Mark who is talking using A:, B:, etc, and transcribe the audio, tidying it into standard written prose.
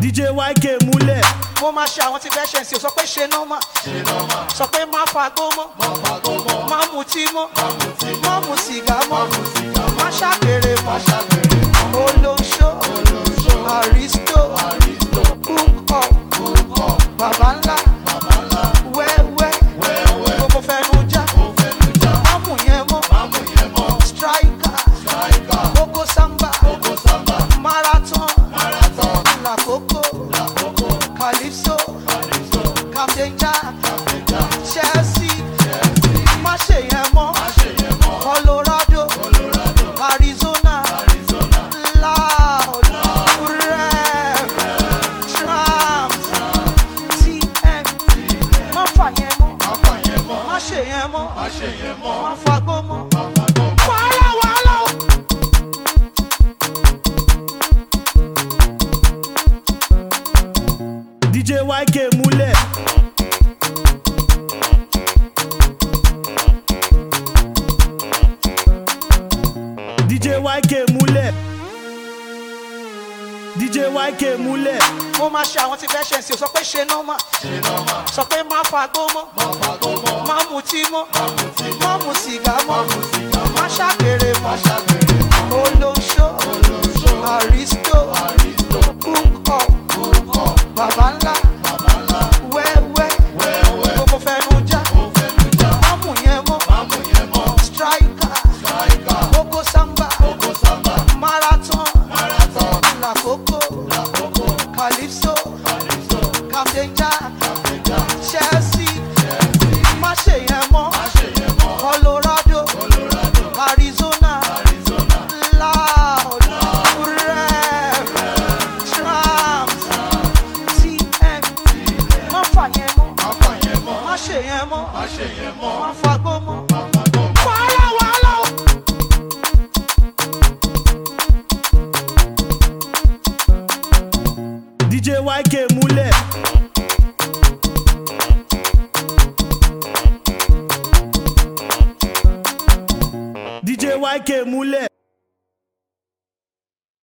A: DJ YK múlẹ̀.
B: Mo máa ṣe àwọn tí fẹ́ ṣe ǹsì ò sọ pé ṣe nọ́mà. Sọ pé má fagbó mọ́. Má mutí mọ́. Má mu sìgá mọ́. Má ṣàgbèrè mọ́. Olóṣó. Aristo. Cook up. Bàbá ńlá. Wẹ́wẹ́. Gbogbo fẹnu já. Má mú yẹn mọ́. Striker. Kókó samba. Marathon. Lakoko. Calypso. Captain Chelsea. Má ṣe yẹn mọ́. Colorado. Arizona. Loud. Rev. Trams. TM. Má fà yẹn mọ́. Má ṣe yẹn mọ́. Má fagbó mọ́. Wàhálà.
A: DJ YK múlẹ̀. DJ YK múlẹ̀. DJ YK múlẹ̀.
B: Mo máa ṣe àwọn tí fẹ́ ṣe ǹsì ò sọ pé ṣe nọ́mà. Sọ pé má fagbó mọ́. Má mutí mọ́. Má mu sìgá mọ́. Má ṣàgbèrè mọ́. Olóṣó. Aristo. Cook up. Bàbá ńlá. Wẹ́wẹ́. Gbogbo fẹnu já. Má mú yẹn mọ́. Striker. Kókó samba. Marathon. Lakoko. Calypso. Captain Chelsea. Má ṣe yẹn mọ́. Colorado. Arizona. Loud. Rev. Trams. TM. Má fà yẹn mọ́. Má ṣe yẹn mọ́. Má fagbó mọ́. Wàhálà.
A: DJ YK múlẹ̀. DJ YK múlẹ̀.